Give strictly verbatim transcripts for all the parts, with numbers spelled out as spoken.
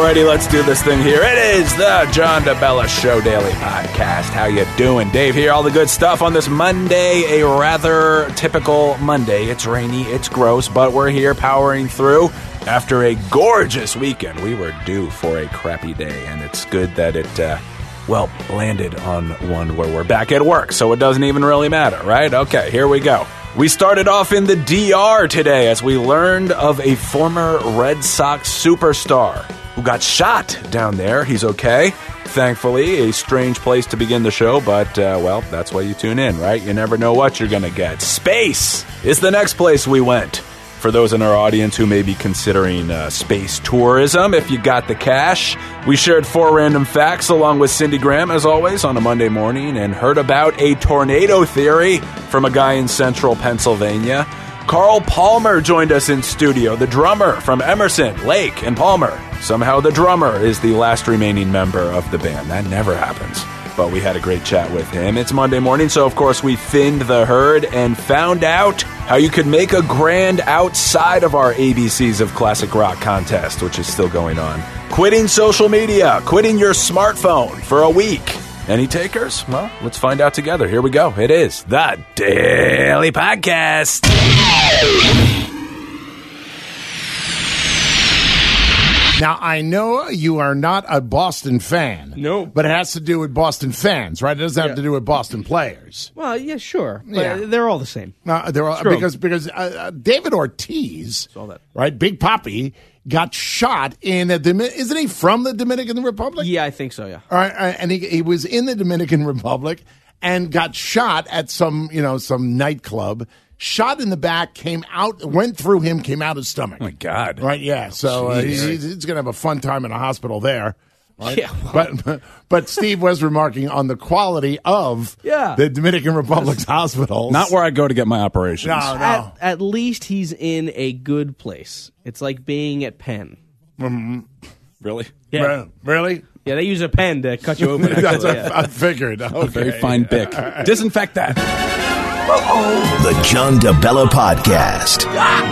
Alrighty, let's do this thing here. It is the John DeBella Show Daily Podcast. How you doing? Dave here. All the good stuff on this Monday, a rather typical Monday. It's rainy, it's gross, but we're here powering through. After a gorgeous weekend, we were due for a crappy day, and it's good that it, uh, well, landed on one where we're back at work, so it doesn't even really matter, right? Okay, here we go. We started off in the D R today as we learned of a former Red Sox superstar who got shot down there. He's okay, thankfully. A strange place to begin the show, but, uh, well, that's why you tune in, right? You never know what you're going to get. Space is the next place we went. For those in our audience who may be considering uh, space tourism, if you got the cash, we shared four random facts along with Cindy Graham, as always, on a Monday morning, and heard about a tornado theory from a guy in central Pennsylvania. Carl Palmer joined us in studio, the drummer from Emerson, Lake, and Palmer. Somehow the drummer is the last remaining member of the band. That never happens. But we had a great chat with him. It's Monday morning, so of course we thinned the herd and found out how you could make a grand outside of our A B Cs of Classic Rock contest, which is still going on. Quitting social media, quitting your smartphone for a week. Any takers? Well, let's find out together. Here we go. It is the Daily Podcast. Now, I know you are not a Boston fan. No. But it has to do with Boston fans, right? It doesn't have Yeah. to do with Boston players. Well, yeah, sure. But Yeah. they're all the same. Uh, they're all, Screw 'em. because because uh, uh, David Ortiz, Saw that. right, Big Papi, got shot in a Domin- isn't he from the Dominican Republic? Yeah, I think so, yeah. All right, uh, and he he was in the Dominican Republic and got shot at some you know some nightclub. Shot in the back, came out, went through him, came out his stomach. Oh, my God. Right, yeah. So uh, Jeez. he's, he's, he's going to have a fun time in a hospital there. Right? Yeah. But but Steve was remarking on the quality of Yeah. the Dominican Republic's hospitals. Not where I go to get my operations. No, no. At, at least he's in a good place. It's like being at Penn. Really? Yeah. Re- Really? Yeah, they use a pen to cut you open. That's Actually, what yeah. I figured. Okay. Very fine Bic. Disinfect that. The John DeBella Podcast.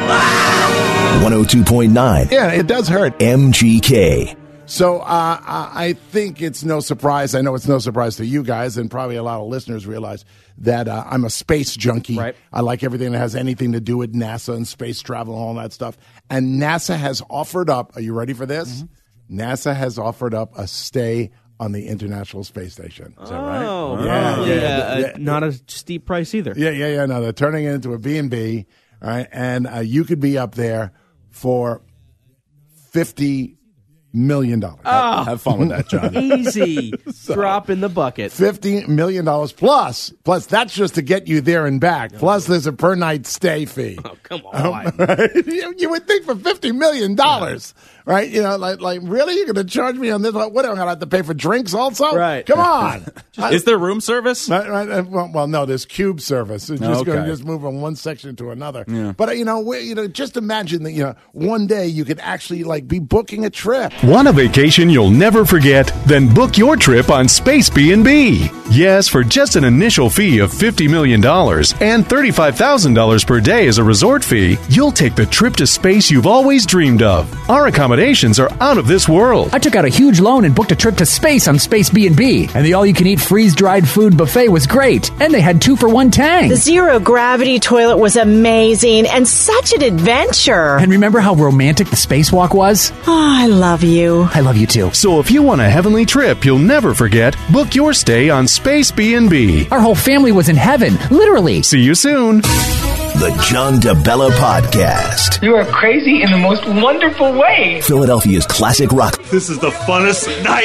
one oh two point nine Yeah, it does hurt. M G K. So uh, I think it's no surprise. I know it's no surprise to you guys, and probably a lot of listeners realize that uh, I'm a space junkie. Right. I like everything that has anything to do with NASA and space travel and all that stuff. And NASA has offered up, are you ready for this? Mm-hmm. NASA has offered up a stay on the International Space Station. Is that right? Oh, Yeah, probably, yeah, uh, yeah. not a steep price either. Yeah, yeah, yeah. No, they're turning it into a B and B, all right? And uh, you could be up there for fifty million dollars. Oh, Have fun with that, John. easy. Drop in the bucket. fifty million dollars plus, plus that's just to get you there and back. Plus there's a per night stay fee. Oh, come on. you, you would think for fifty million dollars, right? You know, like, like really? You're going to charge me on this? Like, what, am I going to have to pay for drinks also? Right. Come on. Is there room service? Right, right, uh, well, well, no, there's cube service. It's just going Okay. to just move from one section to another. But uh, you know, we, you know, just imagine that you know one day you could actually like be booking a trip. Want a vacation you'll never forget? Then book your trip on Space B and B. Yes, for just an initial fee of fifty million dollars and thirty-five thousand dollars per day as a resort fee, you'll take the trip to space you've always dreamed of. Our accommodations are out of this world. I took out a huge loan and booked a trip to space on Space B and B, and the all-you-can-eat freeze-dried food buffet was great, and they had two-for-one Tang. The zero-gravity toilet was amazing and such an adventure. And remember how romantic the spacewalk was? Oh, I love you. I love you too. So if you want a heavenly trip you'll never forget, book your stay on Space B and B. Our whole family was in heaven, literally. See you soon. The John DeBella Podcast. You are crazy in the most wonderful way. Philadelphia's classic rock. This is the funnest night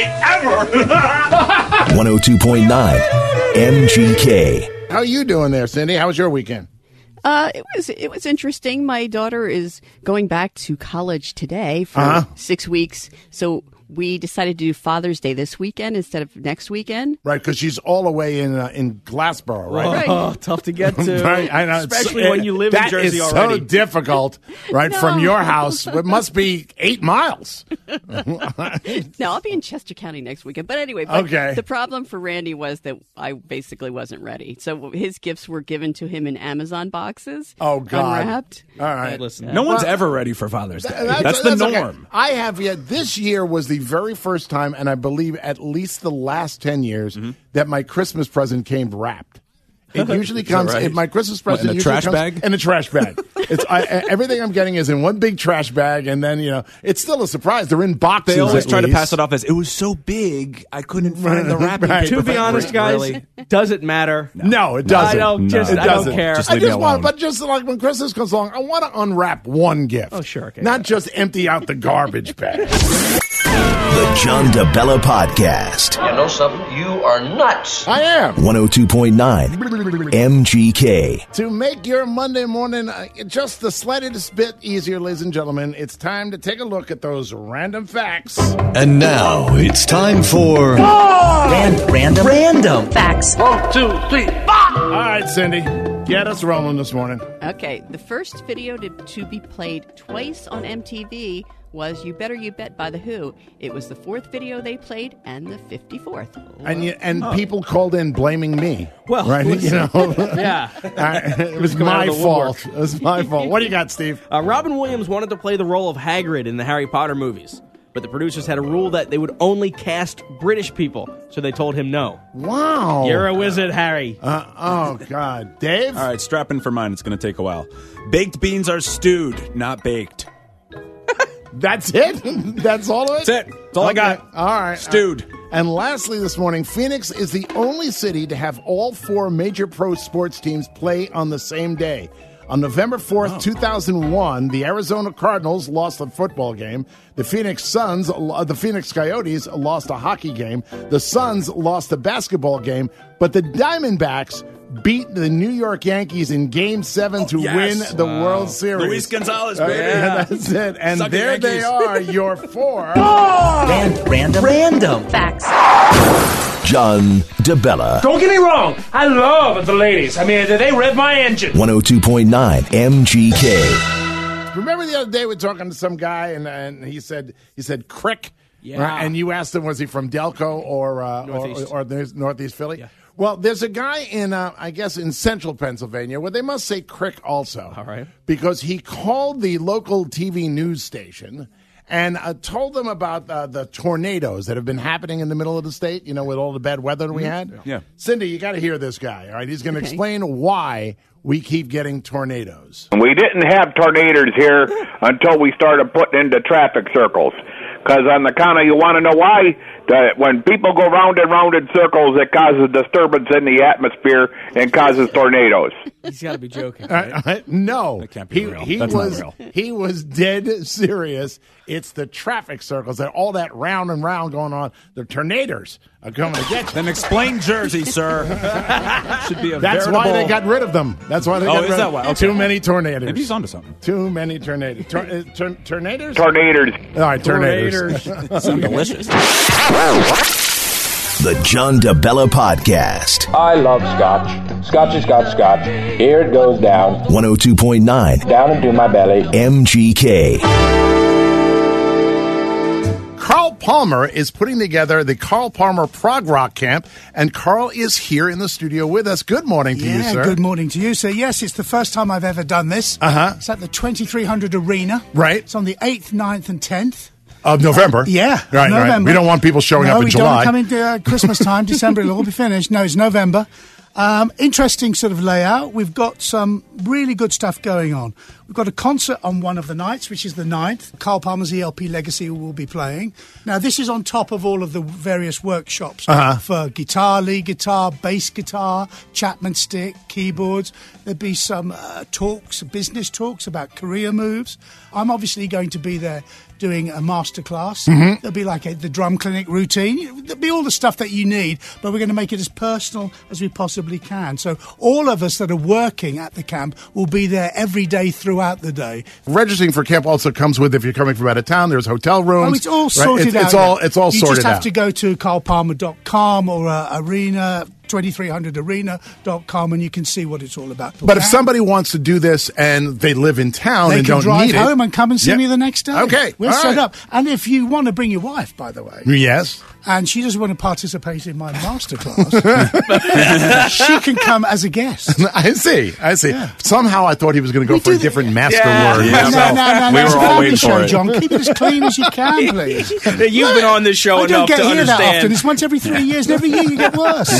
ever. one oh two point nine M G K. How you doing there, Cindy? How was your weekend? Uh, it was it was interesting. My daughter is going back to college today for Uh-huh. six weeks, so we decided to do Father's Day this weekend instead of next weekend. Right, because she's all the way in uh, in Glassboro, right? Oh, tough to get to. Right, I know. It's- Especially when you live in that Jersey is already. so difficult, right, No. from your house. It must be eight miles. No, I'll be in Chester County next weekend. But anyway, but Okay. the problem for Randy was that I basically wasn't ready. So his gifts were given to him in Amazon boxes. Oh, God. Unwrapped. All right. Listen, No one's ever ready for Father's Day. That's, That's, the okay. norm. I have yet. This year was the the very first time, and I believe at least the last ten years, mm-hmm. that my Christmas present came wrapped. It usually comes right? in my Christmas present. What, in a usually trash comes bag? In a trash bag. It's I, everything I'm getting is in one big trash bag, and then you know it's still a surprise. They're in boxes. They always at try least. to pass it off as it was so big I couldn't find the wrapping Right. paper. To be honest, guys, Really? does it matter? No, it doesn't. I don't, just, it I don't doesn't. care. Just I leave me just want, alone. but just like when Christmas comes along, I want to unwrap one gift. Oh, sure, okay, Not yeah. just empty out the garbage bag. The John DeBella Podcast. You know something? You are nuts. I am. one oh two point nine M G K. To make your Monday morning uh, just the slightest bit easier, ladies and gentlemen, it's time to take a look at those random facts. And now it's time for Random. Random. Random. Facts. One, two, three, four. All right, Cindy, get us rolling this morning. Okay, the first video to, to be played twice on M T V was You Better You Bet by The Who. It was the fourth video they played and the fifty-fourth. And you, and people called in blaming me. Well, right? listen. You know, Yeah. I- it was Coming out my of the fault. woodwork. It was my fault. What do you got, Steve? Uh, Robin Williams wanted to play the role of Hagrid in the Harry Potter movies, but the producers had a rule that they would only cast British people, so they told him no. Wow. You're a wizard, Harry. Uh, oh, God. Dave? All right, strap in for mine. It's going to take a while. Baked beans are stewed, not baked. That's it? That's all of it? That's it. That's all I got. All right. Stewed. Uh, and lastly this morning, Phoenix is the only city to have all four major pro sports teams play on the same day. On November fourth, oh. two thousand one, the Arizona Cardinals lost a football game. The Phoenix Suns, uh, the Phoenix Coyotes lost a hockey game. The Suns lost a basketball game. But the Diamondbacks beat the New York Yankees in Game seven to yes. win the Wow. World Series. Luis Gonzalez, baby. Uh, yeah, that's it. And Suck it, there they Yankees. are, your four. Random. Random. Random. Facts. John DeBella. Don't get me wrong. I love the ladies. I mean, they rev my engine. one oh two point nine M G K. Remember the other day we were talking to some guy and and he said he said Crick. Yeah. Right? And you asked him, was he from Delco or uh, Northeast. or, or, or Northeast Philly? Yeah. Well, there's a guy in, uh, I guess, in central Pennsylvania where they must say Crick also. All right. Because he called the local T V news station and uh, told them about uh, the tornadoes that have been happening in the middle of the state, you know, with all the bad weather we had. Yeah. Cindy, you got to hear this guy, all right? He's going to Okay. explain why we keep getting tornadoes. We didn't have tornadoes here until we started putting into traffic circles. Because on the count of, you want to know why? That when people go round and round in circles, it causes disturbance in the atmosphere and causes tornadoes. He's got to be joking. Right? Uh, uh, no, That can't be he, real. He That's not was real. he was dead serious. It's the traffic circles that all that round and round going on. The tornadoes are coming to get you. Then explain Jersey, sir. Should be a That's veritable... why they got rid of them. That's why they Oh, got is rid that of why? Okay. Too many tornadoes. Maybe he's onto something. Too many tornadoes. Tor- uh, tor- tornadoes? Tornadoes. All right, tornadoes. Sound delicious. The John DeBella Podcast. I love scotch. Scotch is scotch, scotch. Here it goes down. one oh two point nine Down into my belly. M G K. Carl Palmer is putting together the Carl Palmer Prog Rock Camp, and Carl is here in the studio with us. Good morning to yeah, you, sir. Good morning to you, sir. Yes, it's the first time I've ever done this. Uh-huh. It's at the twenty-three hundred Arena. Right. It's on the eighth, ninth, and tenth. Of November. Yeah, Right, November. right. We don't want people showing no, up in we July. don't come into uh, Christmas time. December, it'll all be finished. No, it's November. Um, interesting sort of layout. We've got some really good stuff going on. We've got a concert on one of the nights, which is the ninth. Carl Palmer's E L P Legacy will be playing. Now, this is on top of all of the various workshops Uh-huh. for guitar, lead guitar, bass guitar, Chapman stick, keyboards. There'll be some uh, talks, business talks about career moves. I'm obviously going to be there doing a masterclass. Mhm. There'll be like a, the drum clinic routine. There'll be all the stuff that you need, but we're going to make it as personal as we possibly can. So all of us that are working at the camp will be there every day throughout the day. Registering for camp also comes with, if you're coming from out of town, there's hotel rooms. Oh, it's all right? sorted it's, out. It's all, yeah. it's all you sorted just have out. to go to carl palmer dot com or uh, Arena, twenty-three hundred arena dot com, and you can see what it's all about. But if somebody wants to do this and they live in town they and can don't drive need home it, and come and see yeah. me the next day. Okay, We're all set right. up. And if you want to bring your wife, by the way. Yes. and she doesn't want to participate in my masterclass, she can come as a guest. I see. I see. Yeah. Somehow I thought he was going to go We for a do different the- master Yeah. word. Yeah. No, no, no, no. We It's were a all family waiting for show, it. John. Keep it as clean as you can, please. You've been on this show I don't enough get to here that understand. often. It's once every three years, and every year you get worse.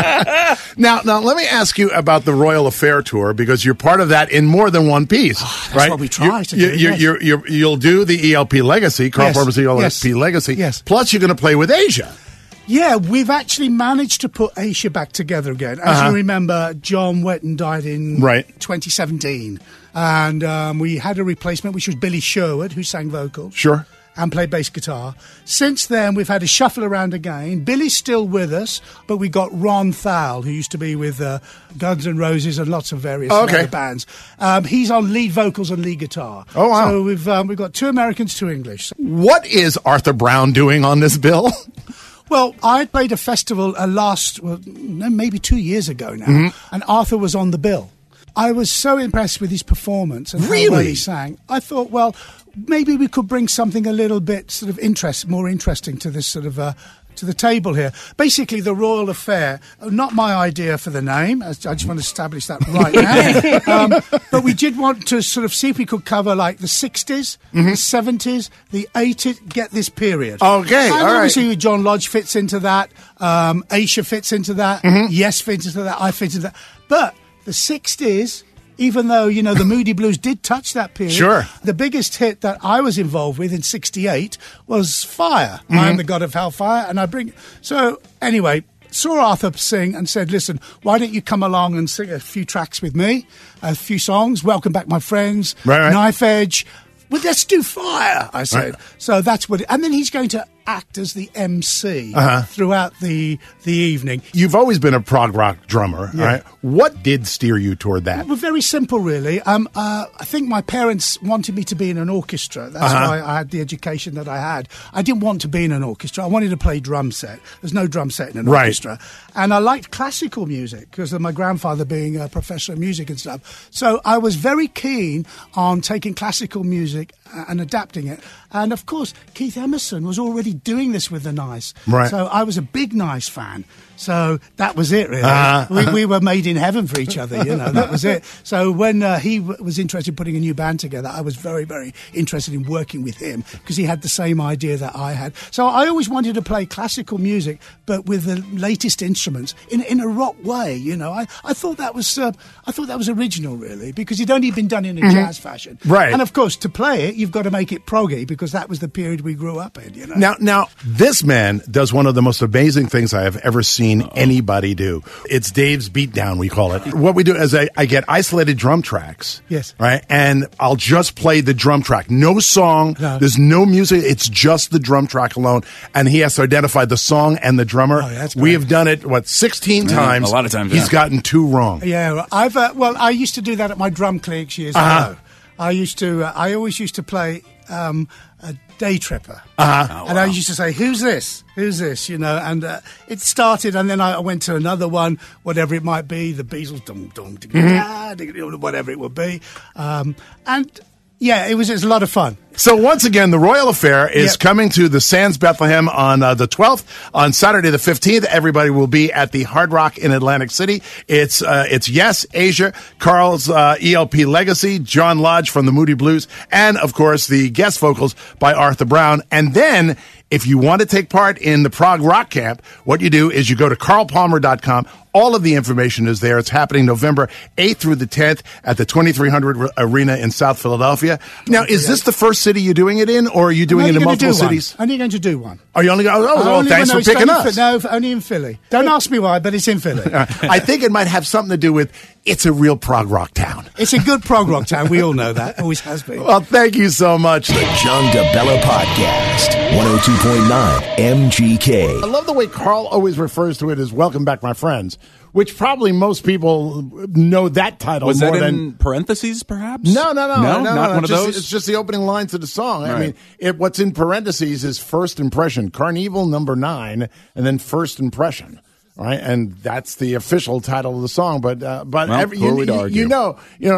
Now, now let me ask you about the Royal Affair tour because you're part of that in more than one piece, That's right? what we try you, to you, do, you, yes. you're, you're, you'll do the E L P Legacy, Carl Yes. Palmer's E L P Yes. Legacy. Yes. Plus, you're going to play with Asia. Yeah, we've actually managed to put Asia back together again. As Uh-huh. you remember, John Wetton died in Right. twenty seventeen. And um, we had a replacement, which was Billy Sherwood, who sang vocals. Sure. And played bass guitar. Since then, we've had a shuffle around again. Billy's still with us, but we got Ron Thal, who used to be with uh, Guns N' Roses and lots of various Oh, okay. other bands. Um, he's on lead vocals and lead guitar. Oh, wow. So we've um, we've got two Americans, two English. What is Arthur Brown doing on this bill? Well, I played a festival uh, last, well, no, maybe two years ago now, Mm-hmm. and Arthur was on the bill. I was so impressed with his performance and how well Really? he sang. I thought, well, maybe we could bring something a little bit sort of interest, more interesting to this sort of uh, to the table here. Basically, the Royal Affair, uh, not my idea for the name. I I just want to establish that right now. um, but we did want to sort of see if we could cover like the sixties, the seventies, the eighties, get this period. Okay, and all right. obviously John Lodge fits into that. Um, Aisha fits into that. Yes fits into that. I fit into that. But the sixties, even though, you know, the Moody Blues did touch that period. Sure. The biggest hit that I was involved with in sixty-eight was Fire. Mm-hmm. I am the God of Hellfire. And I bring... So, anyway, saw Arthur sing and said, listen, why don't you come along and sing a few tracks with me? A few songs. Welcome Back, My Friends. Right, right. Knife Edge. Well, let's do Fire, I said. Right. So that's what... It, and then he's going to act as the M C Uh-huh. throughout the the evening. You've always been a prog rock drummer, Yeah. right? What did steer you toward that? Well, very simple, really. Um, uh, I think my parents wanted me to be in an orchestra. That's Uh-huh. why I had the education that I had. I didn't want to be in an orchestra. I wanted to play drum set. There's no drum set in an Right. orchestra. And I liked classical music because of my grandfather being a professor of music and stuff. So I was very keen on taking classical music and adapting it. And, of course, Keith Emerson was already doing this with the Nice. Right. So I was a big Nice fan. So that was it, really. Uh-huh. we, we were made in heaven for each other, you know, that was it. So when uh, he w- was interested in putting a new band together, I was very, very interested in working with him because he had the same idea that I had. So I always wanted to play classical music, but with the latest instruments in, in a rock way, you know. I, I thought that was uh, I thought that was original, really, because it'd only been done in a jazz fashion. Right. And, of course, to play it, you've got to make it proggy because that was the period we grew up in, you know. Now, now, this man does one of the most amazing things I have ever seen anybody do. It's Dave's Beatdown, we call it. What we do is I, I get isolated drum tracks. Yes. Right? And I'll just play the drum track. No song. No. There's no music. It's just the drum track alone. And he has to identify the song and the drummer. Oh, yeah, that's we great. have done it, what, sixteen Yeah, times? a lot of times, He's yeah. gotten two wrong. Yeah, I've uh, well, I used to do that at my drum clinics years Uh-huh. ago. I used to, uh, I always used to play um, a Day Tripper, Uh-huh. and I used to say, "Who's this? Who's this?" You know, and uh, it started, and then I went to another one, whatever it might be, the Beatles, dum dum, Mm-hmm. whatever it would be, um, and yeah, it was it was a lot of fun. So once again, the Royal Affair is Yep. coming to the Sands Bethlehem on uh, the twelfth. On Saturday the fifteenth, everybody will be at the Hard Rock in Atlantic City. It's uh, it's Yes, Asia, Carl's uh, E L P Legacy, John Lodge from the Moody Blues, and of course the guest vocals by Arthur Brown. And then, if you want to take part in the Prague Rock Camp, what you do is you go to carl palmer dot com. All of the information is there. It's happening November eighth through the tenth at the twenty-three hundred Arena in South Philadelphia. Now, is this the first city you're doing it in, or are you doing I'm it in only gonna multiple do one. cities? Only going to do one. Are you only going? Oh, oh, Only thanks when for it's picking only us. Fi- no, only in Philly. Don't ask me why, but it's in Philly. I think it might have something to do with it's a real prog rock town. It's a good prog rock town. We all know that. Always has been. Well, thank you so much. The John DeBella Podcast, one oh two point nine M G K. I love the way Carl always refers to it as "Welcome Back, My Friends," which probably most people know that title Was more that than. in parentheses, perhaps? No, no, no, no, no, not no, one of just- those. It's just the opening line to the song. I Right. mean, it, what's in parentheses is first impression. Carnival number nine, and then first impression. Right, and that's the official title of the song. But uh, but Well, every, who are you, we to you- argue? you know, you know,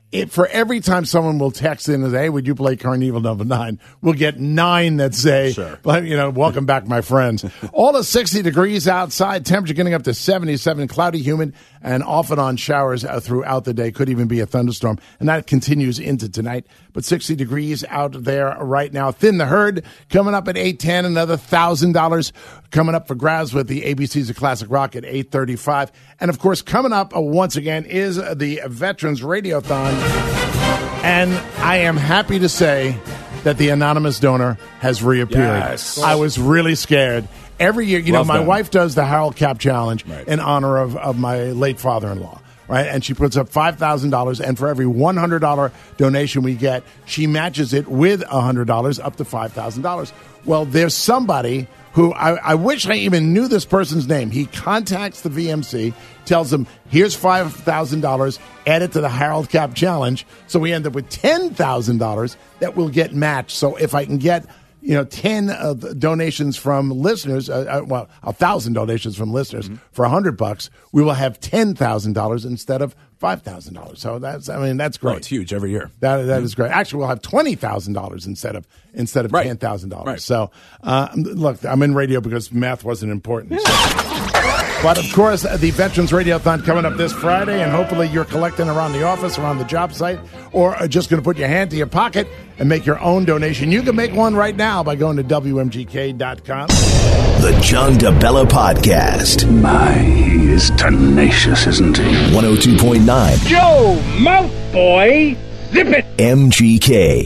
It, for every time someone will text in and say, hey, would you play Carnival Number Nine? We'll get nine that say, sure. you know, welcome back, my friends. All of sixty degrees outside, temperature getting up to seventy-seven, cloudy, humid, and off and on showers uh, throughout the day. Could even be a thunderstorm. And that continues into tonight. But sixty degrees out there right now. Thin the Herd coming up at eight ten, another one thousand dollars coming up for grabs with the A B Cs of Classic Rock at eight thirty-five. And, of course, coming up uh, once again is the Veterans Radiothon. And I am happy to say that the anonymous donor has reappeared. Yes. I was really scared. Every year, you Love know, my them. wife does the Harold Cap Challenge Right. in honor of, of my late father-in-law, right? And she puts up five thousand dollars, and for every one hundred dollars donation we get, she matches it with one hundred dollars up to five thousand dollars. Well, there's somebody who I, I wish I even knew this person's name. He contacts the V M C, tells them, here's five thousand dollars, add it to the Harold Cap Challenge. So we end up with ten thousand dollars that will get matched. So if I can get, you know, ten uh, donations from listeners, uh, uh, well, one thousand donations from listeners mm-hmm. for one hundred bucks, we will have ten thousand dollars instead of five thousand dollars. So that's, I mean, that's great. Oh, it's huge every year. That that mm-hmm. is great. Actually, we'll have twenty thousand dollars instead of instead of right. ten thousand dollars. Right. So, uh, look, I'm in radio because math wasn't important. But, of course, the Veterans Radiothon coming up this Friday, and hopefully you're collecting around the office, around the job site, or are just going to put your hand to your pocket and make your own donation. You can make one right now by going to W M G K dot com. The John DeBella Podcast. My, he is tenacious, isn't he? one oh two point nine. Joe, mouth boy, zip it. M G K.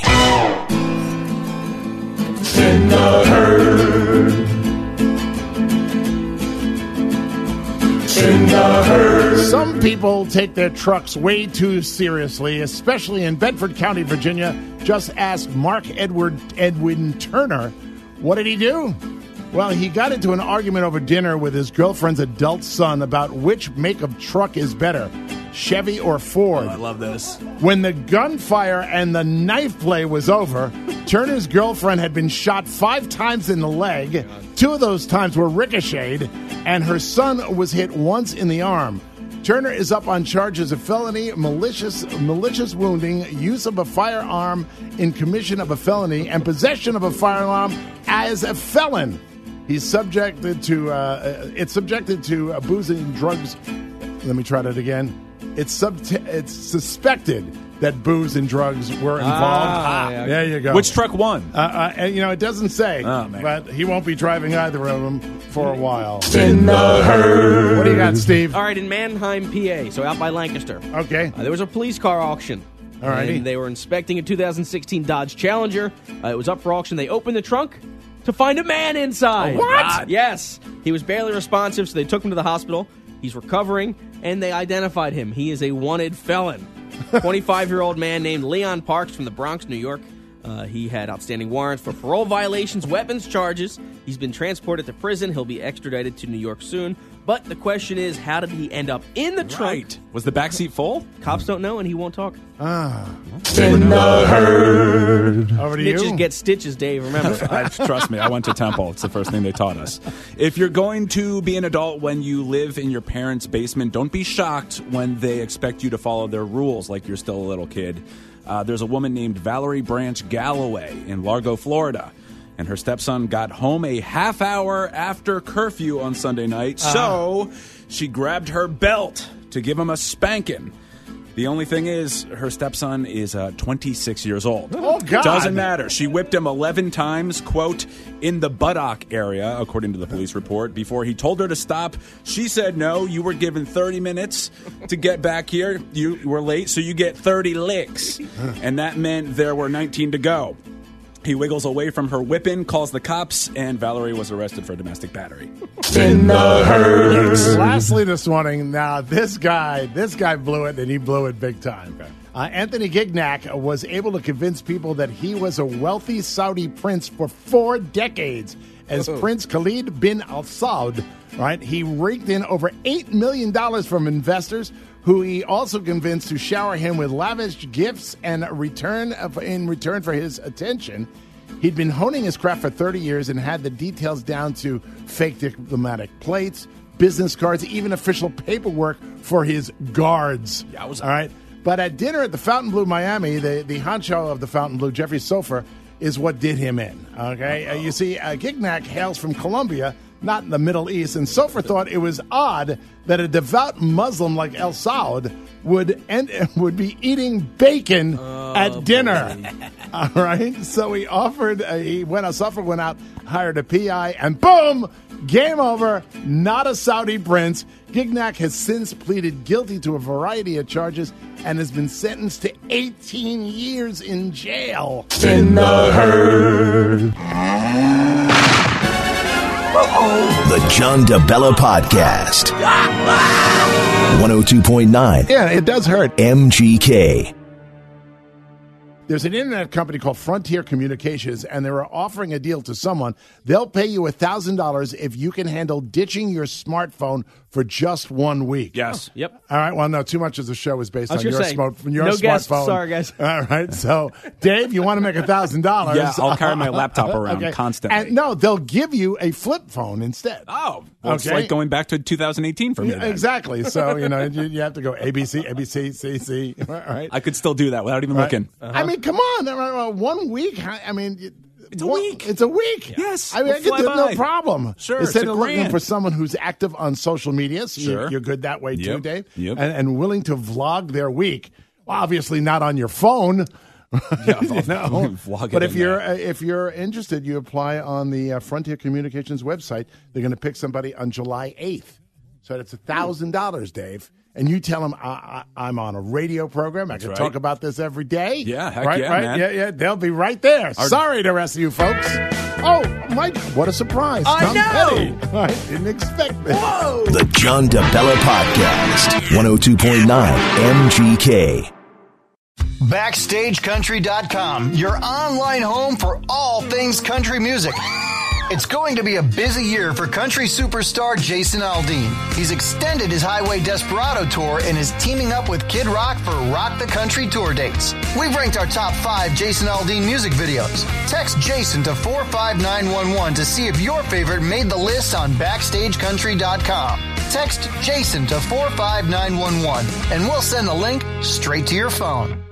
In the herd. In the herd. Some people take their trucks way too seriously, especially in Bedford County, Virginia. Just ask Mark Edward Edwin Turner. What did he do? Well, he got into an argument over dinner with his girlfriend's adult son about which make of truck is better, Chevy or Ford. Oh, I love this. When the gunfire and the knife play was over, Turner's girlfriend had been shot five times in the leg. Two of those times were ricocheted, and her son was hit once in the arm. Turner is up on charges of felony, malicious, malicious wounding, use of a firearm in commission of a felony, and possession of a firearm as a felon. He's subjected to, uh, it's subjected to uh, booze and drugs. Let me try that again. It's sub- It's suspected that booze and drugs were involved. Ah, ah, there you go. Which truck won? Uh, uh, and, you know, it doesn't say, oh, man. but he won't be driving either of them for a while. In the herd. What do you got, Steve? All right, in Mannheim, P A, so out by Lancaster. Okay. Uh, there was a police car auction. All righty. And they were inspecting a two thousand sixteen Dodge Challenger. Uh, it was up for auction. They opened the trunk to find a man inside. Oh, what? God. Yes. He was barely responsive, so they took him to the hospital. He's recovering, and they identified him. He is a wanted felon. twenty-five-year-old man named Leon Parks from the Bronx, New York. Uh, he had outstanding warrants for parole violations, weapons charges. He's been transported to prison. He'll be extradited to New York soon. But the question is, how did he end up in the trunk? Right. Was the backseat full? Cops don't know, and he won't talk. Ah. In the herd. Over to Snitches you. get stitches, Dave, remember. I, trust me, I went to Temple. It's the first thing they taught us. If you're going to be an adult when you live in your parents' basement, don't be shocked when they expect you to follow their rules like you're still a little kid. Uh, there's a woman named Valerie Branch Galloway in Largo, Florida, and her stepson got home a half hour after curfew on Sunday night, Uh-huh. so she grabbed her belt to give him a spanking. The only thing is, her stepson is uh, twenty-six years old. Oh, God. Doesn't matter. She whipped him eleven times, quote, in the buttock area, according to the police report. Before he told her to stop, she said, no, you were given thirty minutes to get back here. You were late, so you get thirty licks. And that meant there were nineteen to go. He wiggles away from her whipping, calls the cops, and Valerie was arrested for domestic battery. In the herd. Lastly this morning, now this guy, this guy blew it, and he blew it big time. Okay. Uh, Anthony Gignac was able to convince people that he was a wealthy Saudi prince for four decades. As Oh. Prince Khalid bin Al Saud, right? He raked in over eight million dollars from investors, who he also convinced to shower him with lavish gifts and return of, in return for his attention. He'd been honing his craft for thirty years and had the details down to fake diplomatic plates, business cards, even official paperwork for his guards. Yowza. All right. But at dinner at the Fontainebleau Miami, the, the honcho of the Fontainebleau, Jeffrey Sofer, is what did him in. Okay, uh, you see, uh, Gignac hails from Colombia, not in the Middle East, and Sofer thought it was odd that a devout Muslim like El Saud would end, would be eating bacon oh, at dinner. All right, so he offered. Uh, he went. Sofer went out, hired a P I, and boom, game over. Not a Saudi prince. Gignac has since pleaded guilty to a variety of charges and has been sentenced to eighteen years in jail. In the herd. The John DeBella Podcast. one oh two point nine. Yeah, it does hurt. M G K. There's an internet company called Frontier Communications, and they're offering a deal to someone. They'll pay you one thousand dollars if you can handle ditching your smartphone for just one week. Yes. Oh, yep. All right. Well, no, too much of the show is based on your, say, smart, your no smartphone. Guests. Sorry, guys. All right. So, Dave, you want to make one thousand dollars. Yeah, I'll carry my laptop around okay. constantly. And no, they'll give you a flip phone instead. Oh, well, it's okay. like going back to two thousand eighteen for me. Yeah, exactly. So, you know, you, you have to go A B C, A B C, C, C. All right. I could still do that without even right. looking. Uh-huh. I mean, come on. One week. I mean, it's a one, week. It's a week. Yeah. Yes. I mean, We'll I could do by. no problem. Sure. Instead it's of a looking grand. for someone who's active on social media, so sure. you're, you're good that way too, yep. Dave. Yep. And, and willing to vlog their week. Well, obviously not on your phone. Yeah, you know? Vlog it But if in you're there. uh, if you're interested, you apply on the uh, Frontier Communications website. They're going to pick somebody on July eighth. So that's one thousand dollars, Dave. And you tell them I, I, I'm on a radio program. I That's can right. talk about this every day. Yeah, heck right, yeah, right? man. Yeah, yeah. They'll be right there. Our- Sorry, the rest of you folks. Oh, Mike, what a surprise! I Tom know. Petty. I didn't expect this. Whoa! The John DeBella Podcast. one oh two point nine M G K. Backstage Country dot com, your online home for all things country music. It's going to be a busy year for country superstar Jason Aldean. He's extended his Highway Desperado tour and is teaming up with Kid Rock for Rock the Country tour dates. We've ranked our top five Jason Aldean music videos. Text Jason to four five nine one one to see if your favorite made the list on Backstage Country dot com. Text Jason to four five nine one one and we'll send the link straight to your phone.